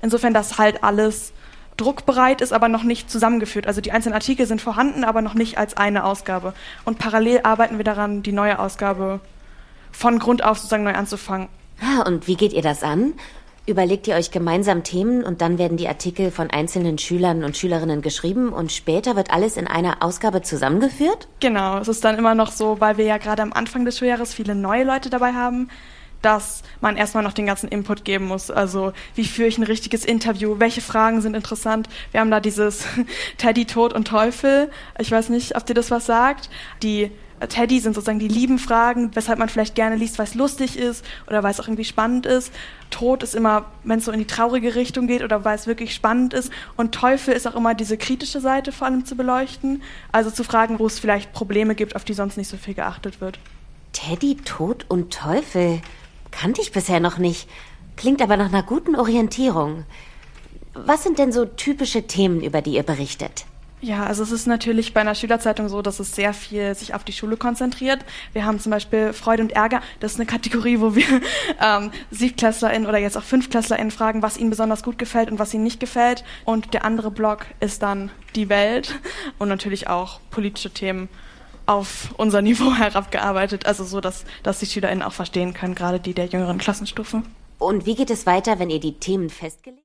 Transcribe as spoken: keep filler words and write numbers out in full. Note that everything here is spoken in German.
Insofern, dass halt alles druckbereit ist, aber noch nicht zusammengeführt. Also die einzelnen Artikel sind vorhanden, aber noch nicht als eine Ausgabe. Und parallel arbeiten wir daran, die neue Ausgabe von Grund auf sozusagen neu anzufangen. Ah, und wie geht ihr das an? Überlegt ihr euch gemeinsam Themen und dann werden die Artikel von einzelnen Schülern und Schülerinnen geschrieben und später wird alles in einer Ausgabe zusammengeführt? Genau, es ist dann immer noch so, weil wir ja gerade am Anfang des Schuljahres viele neue Leute dabei haben, dass man erstmal noch den ganzen Input geben muss. Also wie führe ich ein richtiges Interview? Welche Fragen sind interessant? Wir haben da dieses Teddy, Tod und Teufel. Ich weiß nicht, ob dir das was sagt. Die Teddy sind sozusagen die lieben Fragen, weshalb man vielleicht gerne liest, weil es lustig ist oder weil es auch irgendwie spannend ist. Tod ist immer, wenn es so in die traurige Richtung geht oder weil es wirklich spannend ist. Und Teufel ist auch immer diese kritische Seite vor allem zu beleuchten. Also zu fragen, wo es vielleicht Probleme gibt, auf die sonst nicht so viel geachtet wird. Teddy, Tod und Teufel? Kannte ich bisher noch nicht. Klingt aber nach einer guten Orientierung. Was sind denn so typische Themen, über die ihr berichtet? Ja, also es ist natürlich bei einer Schülerzeitung so, dass es sehr viel sich auf die Schule konzentriert. Wir haben zum Beispiel Freude und Ärger. Das ist eine Kategorie, wo wir ähm, SiebtklässlerInnen oder jetzt auch FünftklässlerInnen fragen, was ihnen besonders gut gefällt und was ihnen nicht gefällt. Und der andere Blog ist dann die Welt und natürlich auch politische Themen auf unser Niveau herabgearbeitet, also so, dass, dass die SchülerInnen auch verstehen können, gerade die der jüngeren Klassenstufe. Und wie geht es weiter, wenn ihr die Themen festgelegt habt?